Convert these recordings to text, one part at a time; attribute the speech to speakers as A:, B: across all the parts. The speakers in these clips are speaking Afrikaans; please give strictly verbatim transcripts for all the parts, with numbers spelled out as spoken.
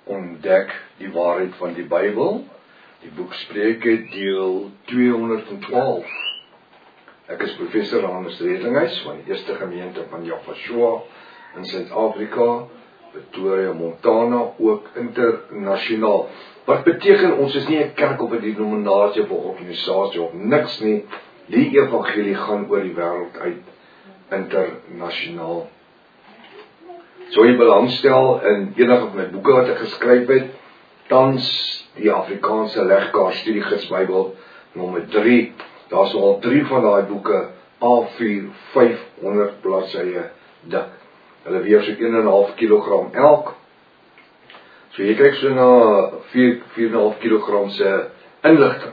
A: ontdek die waarheid van die Bybel. Die boek Spreuke deel tweehonderdtwaalf. Ek is professor Hannes Redinghuis van die Eerste Gemeente van Jaffa in Suid-Afrika, Pretoria, Montana, ook internasionaal. Wat beteken ons is nie 'n kerk of 'n denominasie of 'n organisasie of niks nie. Die evangelie gaan oor die wêreld uit, internasionaal. So jy belangstel in enige van my boeke wat ek geskryf het, tans die Afrikaanse legkaart studiegids Bybel nommer drie, daar is al drie van daai boeke A vier, vyfhonderd bladsye dik. Hulle weeg so een en 'n half kilogram elk. So jy kry so na vier, vier en 'n half kilogram se inligting.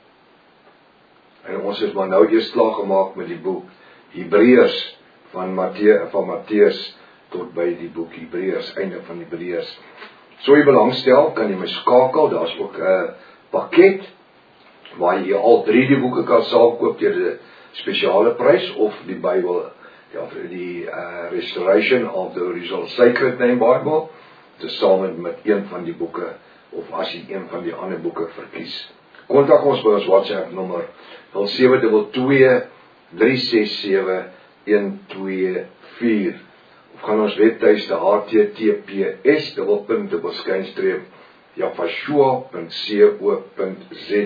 A: En ons is maar nou eers klaar gemaak met die boek Hebreërs van Matteus van Matteus tot by die boek Hebreërs, einde van Hebreërs. So jy belangstel, kan jy my skakel, daar's ook 'n uh, pakket waar jy al drie die boeke kan saamkoop teen 'n spesiale prys, of die Bybel, ja, die uh, Restoration of the Original Sacred Name Bible, tesame met een van die boeke, of as jy een van die ander boeke verkies. Kontak ons by ons WhatsApp nommer nul sewe twee twee, drie ses sewe, een twee vier, of gaan ons webtuiste H T T P S dubbelpunt dubbelskynstreep jaffa punt co punt za.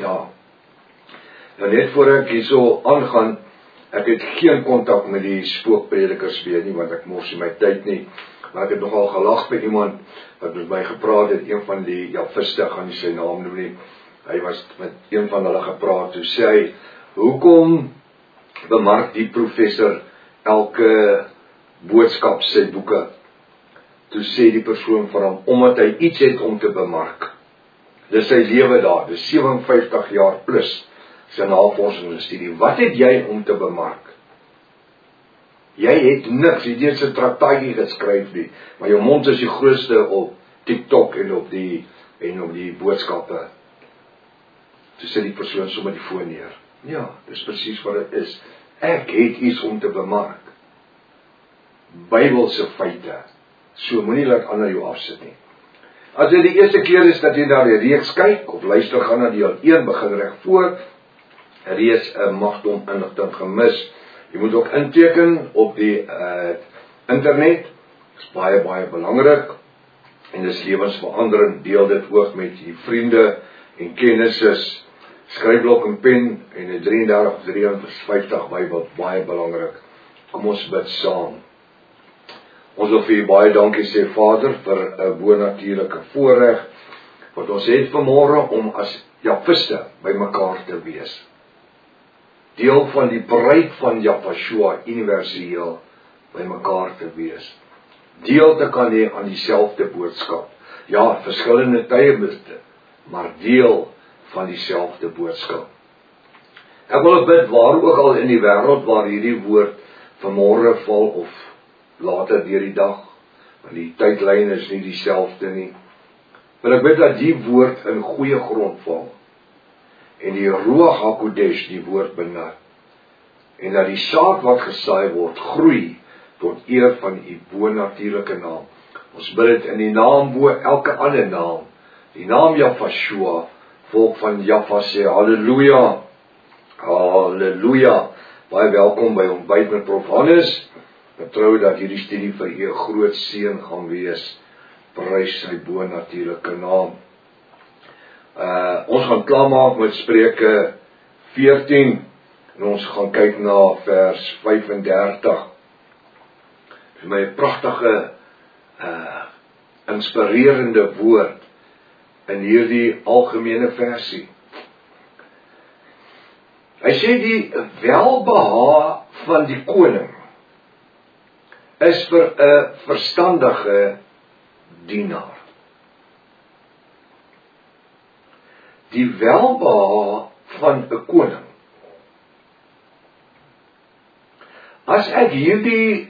A: Nou net voor ek hierso aangaan, ek het geen kontak met die spookpredikers meer nie, want ek mors nie my tyd nie, maar ek het nogal gelag by iemand wat met my gepraat het, een van die Jaffiste, gaan nie sy naam noem nie, hy was met een van hulle gepraat, toe sê hy, hoekom bemark die professor elke boodskap sy boeke? Toe sê die persoon van hom, omdat hy iets het om te bemark. Dis sy lewe daar, dis vyf sewe vyftig jaar plus, sy navorsing en studie. Wat het jy om te bemark? Jy het niks, jy het eers 'n traktaatjie geskryf nie, maar jou mond is die grootste op TikTok en op die, en op die boodskappe. Toe sê die persoon sommer die foon neer. Ja, dis presies wat dit is. Ek het iets om te bemark. Bybelse feite. So moenie laat ander jou afsit nie. As dit die eerste keer is dat jy na die reeks kyk, of luister, gaan na deel een, begin reg voor, reeks uh, magdom inligting gemis. Jy moet ook inteken op die uh, internet, is baie, baie belangrik, en dis lewensveranderend, deel dit ook met die vriende en kennisses, skryfblok en pen, en die drie drie of drie vyftig Bybel, baie belangrik. Kom ons bid saam. Ons wil vir u baie dankie sê, Vader, vir 'n bonatuurlike voorreg, wat ons het vanmôre om as Jaffiste by mekaar te wees. Deel van die bruid van Jaffa universeel by mekaar te wees. Deel te kan hê aan dieselfde boodskap. Ja, verskillende tye met, maar deel van dieselfde boodskap. Ek wil bid, waar ook al in die wêreld waar hierdie woord vanmôre val of later deur die dag, want die tydlyn is nie dieselfde nie. Maar ek bid dat die woord in goeie grond val, en die Ruach HaKodesh die woord benut, en dat die saad wat gesaai word, groei, tot eer van u bonatuurlike naam. Ons bid dit in die naam bo elke ander naam, die naam Jaffa, volk van Jaffa sê, halleluja, halleluja, baie welkom by Ontbyt met Prof Hannes. Ek vertrou dat hierdie studie vir u 'n groot seën gaan wees. Prys sy bonatuurlike naam. Uh, ons gaan klaarmaak met Spreuke veertien, en ons gaan kyk na vers vyf en dertig. Vir my 'n pragtige, uh, inspirerende woord in hierdie algemene versie. Hy sê die welbehae van die koning is vir 'n verstandige dienaar. Die welbehae van 'n koning. As ek hierdie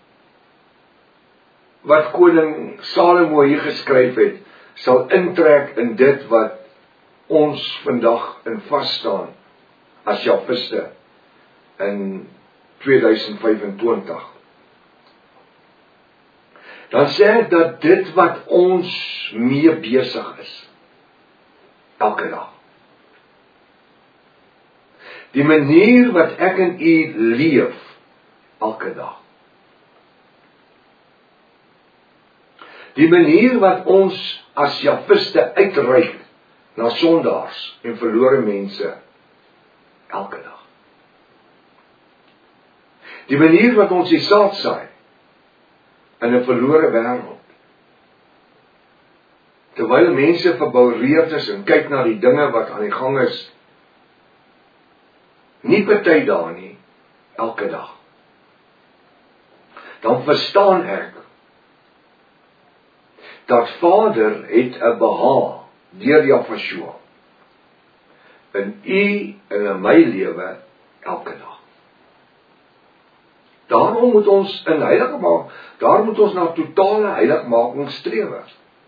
A: wat koning Salomo hier geskryf het, sal intrek in dit wat ons vandag in vasstaan as Jaffiste in tweeduisend vyf en twintig. dan sê ek dat dit wat ons mee besig is, elke dag, die manier wat ek en u leef, elke dag, die manier wat ons as Javiste uitreik na sondaars en verlore mense, elke dag. Die manier wat ons die saad saai in 'n verlore wêreld. Terwyl mense verboureerd is en kyk na die dinge wat aan die gang is, nie party daar nie, elke dag. Dan verstaan ek dat Vader het 'n behaag deur Jahweh in u en in my lewe elke dag. Daarom moet ons in heilig maak, daar moet ons na totale heiligmaking strewe.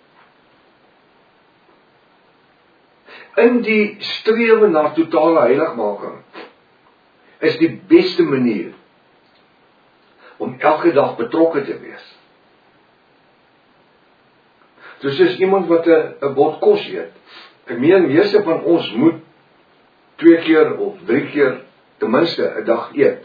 A: In die strewe na totale heiligmaking is die beste manier om elke dag betrokke te wees. Dus is iemand wat 'n bord kos eet. Ek meen meeste van ons moet twee keer of drie keer ten minste 'n dag eet.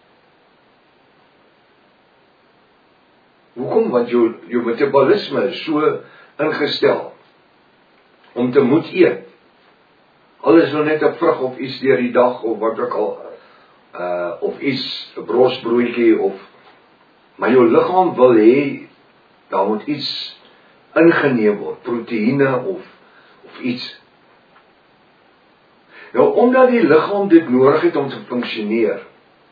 A: Hoekom? Want jou jou metabolisme is so ingestel om te moet eet. Alles nou net 'n vrug of iets deur die dag of wat ook al, uh of iets, 'n brosbroodjie of, maar jou liggaam wil hê daar moet iets ingeneem word, proteïene of of iets. Nou omdat die liggaam dit nodig het om te funksioneer,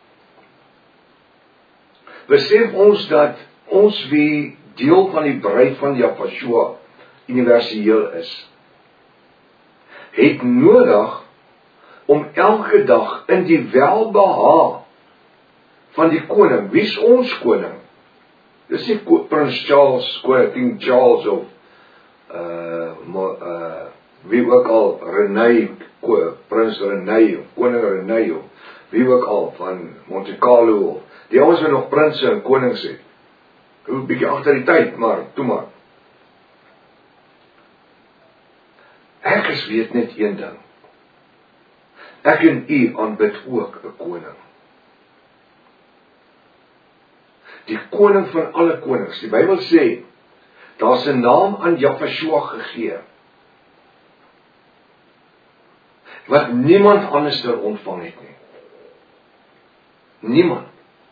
A: besef ons dat ons wie deel van die bruid van Jahweh universeel is, het nodig om elke dag in die welbehaag van die koning, wie is ons koning? Dis nie Prins Charles, King Charles of uh, uh, wie ook al, René, Prins René, Koning René, of wie ook al, van Monte Carlo, of die ouens wat nog prinse en konings het. Hoe bietjie agter die tyd, maar toe maar. Ek is weet net een ding. Ek en u aanbid ook 'n koning. Die koning van alle konings. Die Bybel sê, daar's 'n naam aan Jahweh gegee, wat niemand anders ter ontvang het nie. Niemand.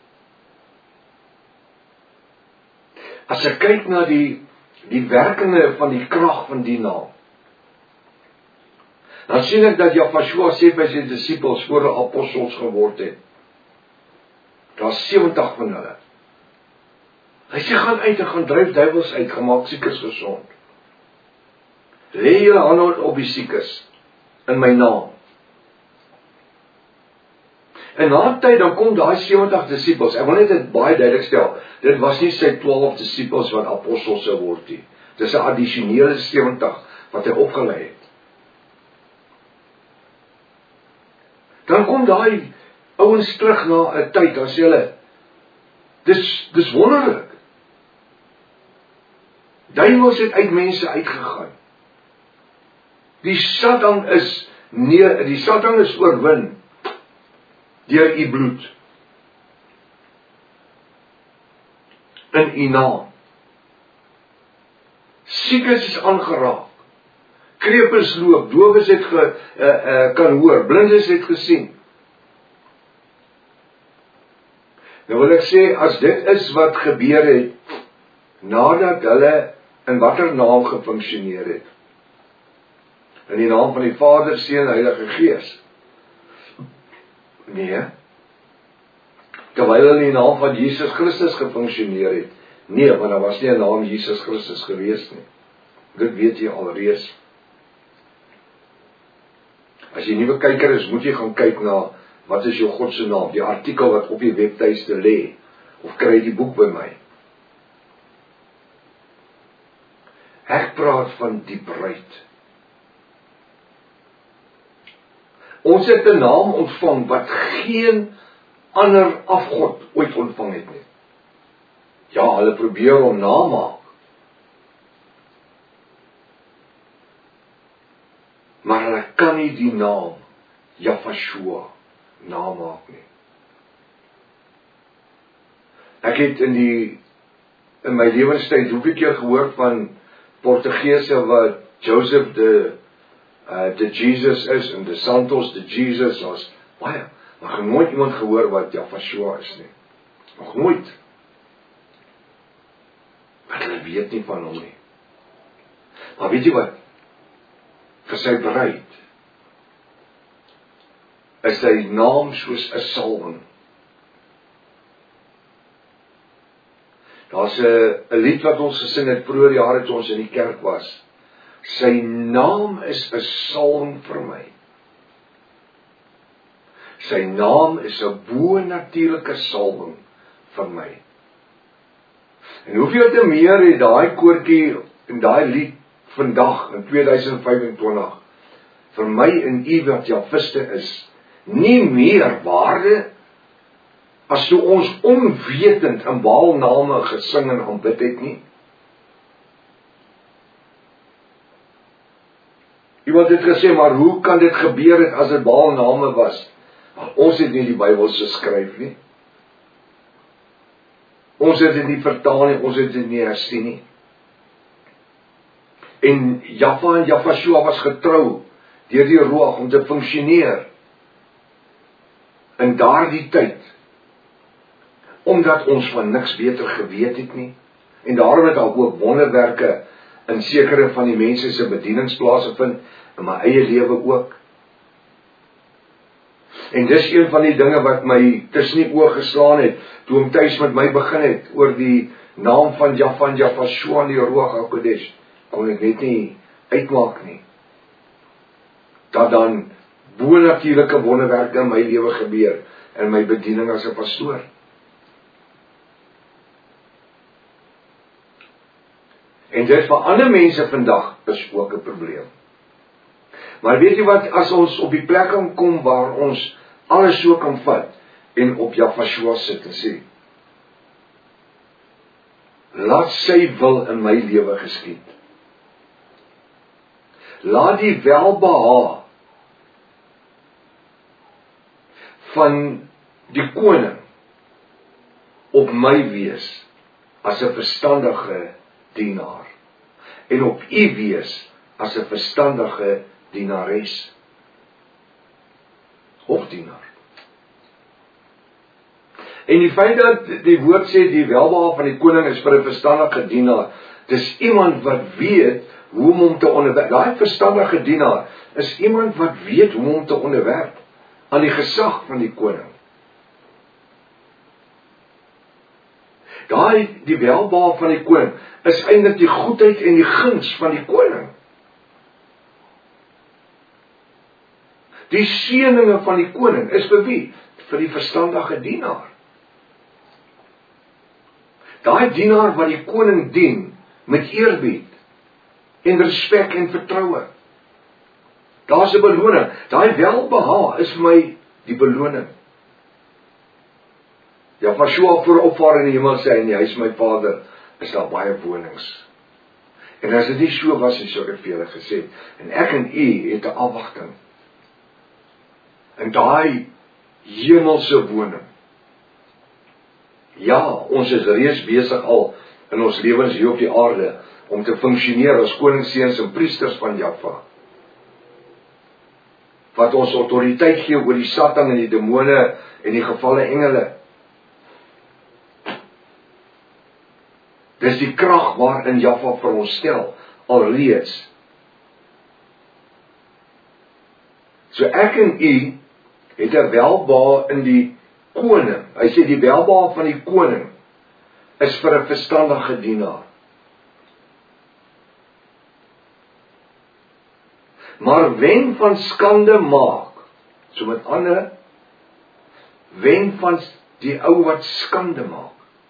A: As ek kyk na die, die werkinge van die krag van die naam, dan sien ek dat Jahweh sê by sy disippels voor hulle apostels geword het. Daar's sewentig van hulle. Hy sê, gaan uit en gaan dryf duiwels uit, gemaak siekes gesond. Lê julle hande op die siekes, in my naam. En na tyd, dan kom daai sewentig disippels, ek wil net dit baie duidelik stel, dit was nie sy twaalf disippels wat apostels sou word nie. Dis 'n addisionele sewentig wat hy opgelei het. Dan kom daai ouens terug na 'n tyd, dan sê hulle, dis, dis wonderlik. Duiwels het uit mense uitgegaan. Die Satan is, nee, die Satan is oorwin, deur u bloed. In u naam. Siekes is aangeraak. Krepes loop, dowes het ge, uh, uh, kan hoor, blindes het gesien. Nou wil ek sê, as dit is wat gebeur het, nadat hulle in watter naam gefunksioneer het, in die naam van die Vader, Seun en Heilige Gees. Nee, terwyl hulle in die naam van Jesus Christus gefunksioneer het. Nee, want daar was nie 'n naam Jesus Christus gewees nie. Dit weet jy alreeds. As jy nuwe kyker is, moet jy gaan kyk na, wat is jou God se naam, die artikel wat op die webtuiste lê, of kry die boek by my. Ek praat van die bruid. Ons het 'n naam ontvang wat geen ander afgod ooit ontvang het nie. Ja, hulle probeer hom namaak. Maar hulle kan nie die naam Jahweh namaak nie. Ek het in die in my lewenstyd hoeveel keer gehoor van Portugese wat Joseph de uh, de Jesus is en de Santos de Jesus was baie, maar ek het nooit iemand gehoor wat Jahweh is nie. Nog nooit. Want hulle weet nie van hom nie. Maar weet jy wat? Vir sy bruid is sy naam soos 'n salwing. Daar's 'n 'n lied wat ons gesing het vroeër jare toe ons in die kerk was. Sy naam is 'n salwing vir my. Sy naam is 'n bo-natuurlike salwing vir my. En hoeveel te meer het daai koortjie en daai lied vandag in tweeduisend vyfentwintig vir my en u wat Jahwiste is, nie meer waarde as toe ons onwetend in Baalname gesing en aanbid het nie. Iemand het gesê, maar hoe kan dit gebeur het as dit Baalname was? Want ons het nie die Bybel geskryf nie. Ons het dit nie vertaal nie, ons het dit nie hersien nie. En Jahwe en Jahweh was getrou deur die Ruach om te funksioneer in daardie tyd, omdat ons van niks beter geweet het nie, en daarom het daar ook wonderwerke in sekere van die mense se bedieningsplase vind, in my eie lewe ook. En dis een van die dinge wat my tussen die oë geslaan het, toe hom tuis met my begin het, oor die naam van Jahwe en Jahweh in die Ruach HaKodesh, kon ek net nie uitmaak nie, dat dan bo-natuurlike wonderwerke in my lewe gebeur, in my bediening as 'n pastoor. En dit vir ander mense vandag is ook 'n probleem. Maar weet jy wat, as ons op die plek kan kom waar ons alles so kan vat, en op Jahweh sit en sê, laat sy wil in my lewe geskied. Laat die welbehae van die koning op my wees as 'n verstandige dienaar, en op u wees as 'n verstandige dienares of dienaar. En die feit dat die woord sê die welbehae van die koning is vir 'n verstandige dienaar, dis iemand wat weet hoe om hom te onderwerp. Daai verstandige dienaar is iemand wat weet hoe om hom te onderwerp aan die gesag van die koning. Daai die welbehae van die koning is eintlik die goedheid en die guns van die koning. Die seëninge van die koning is vir wie? Vir die verstandige dienaar. Daai dienaar wat die koning dien met eerbied en respek en vertroue. Daar's 'n beloning. Daai welbehae is vir my die beloning. Jahweh voor opvaar in die hemel sê, en hy is my Vader, is daar baie wonings. En as dit nie so was, en so ek het vir julle gesê, en ek en u het 'n afwagting. En daai hemelse woning. Ja, ons is reeds besig al in ons lewens hier op die aarde om te funksioneer as koningsseuns en priesters van Jahwe. Wat ons autoriteit gee oor die Satan en die demone en die gevalle engele. Dis die krag waarin Jahwe vir ons stel alreeds. So ek en u het 'n welbehae in die koning. Hy sê die welbehae van die koning is vir 'n verstandige dienaar. Maar wen van skande maak, so met ander, wen van die ou wat skande maak.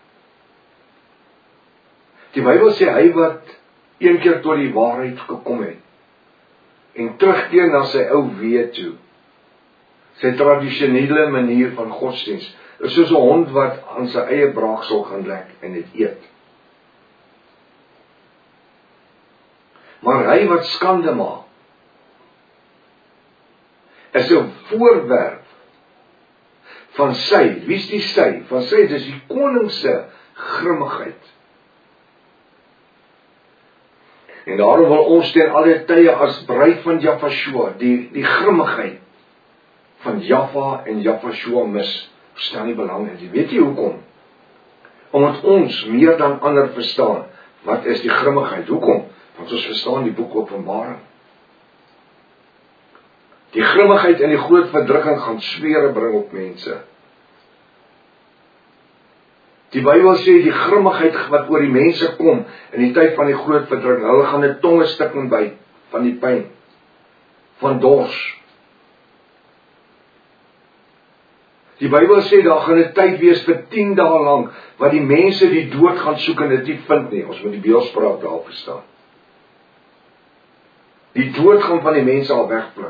A: Die Bybel sê hy wat een keer tot die waarheid gekom het, en terugkeer na sy ou wee toe, sy tradisionele manier van godsdienst, is soos 'n hond wat aan sy eie braaksel gaan lek en dit eet. Maar hy wat skande maak, is 'n voorwerp van sy, wie is die sy? Van sy, dis die koning se grimmigheid. En daarom wil ons ten alle tye as bruid van Jafashua, die, die grimmigheid van Jaffa en Jafashua mis, verstaan nie belang in. Weet jy hoekom? Omdat ons meer dan ander verstaan, wat is die grimmigheid? Hoekom? Want ons verstaan die boek Openbaring. Die grimmigheid en die groot verdrukking gaan swere bring op mense. Die Bybel sê die grimmigheid wat oor die mense kom in die tyd van die groot verdrukking, hulle gaan 'n tonge stikking byt van die pyn, van dors. Die Bybel sê daar gaan 'n tyd wees vir tien dae lank wat die mense die dood gaan soek en dit nie vind nie. Ons moet die beeldspraak daar verstaan. Die dood gaan van die mense al wegvlug.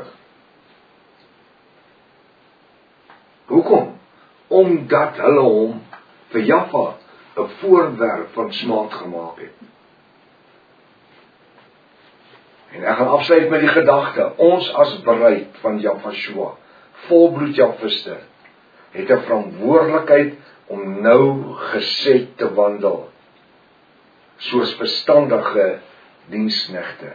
A: Hoekom? Omdat hulle hom vir Jaffa 'n voorwerp van smaad gemaak het. En ek gaan afsluit met die gedagte, ons as bruid van Jafashua, volbloed Jafiste, het 'n verantwoordelikheid om nou gesed te wandel, soos verstandige diensknegte,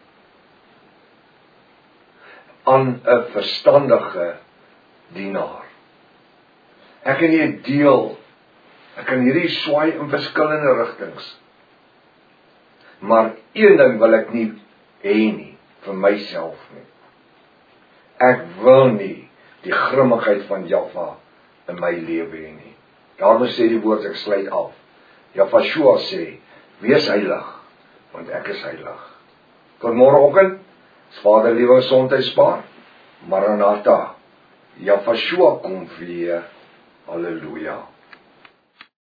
A: aan 'n verstandige dienaar. Ek kan hier deel, ek kan hierdie swaai in verskillende rigtings, maar een ding wil ek nie hê nie, vir myself nie. Ek wil nie die grimmigheid van Jaffa in my lewe hê nie. Daarom sê die woord, ek sluit af. Jafashua sê, wees heilig, want ek is heilig. Tot môreoggend, as Vader liewe gesondheid spaar, Maranatha, Jafashua kom weer, halleluja.